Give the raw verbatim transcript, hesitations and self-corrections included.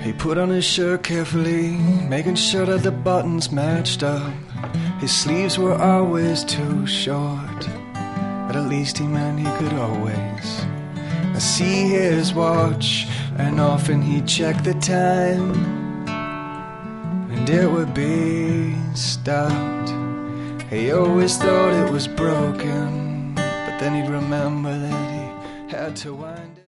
He put on his shirt carefully, making sure that the buttons matched up. His sleeves were always too short, but at least he meant he could always see his watch, and often he'd check the time, and it would be stopped. He always thought it was broken, but then he'd remember that he had to wind it.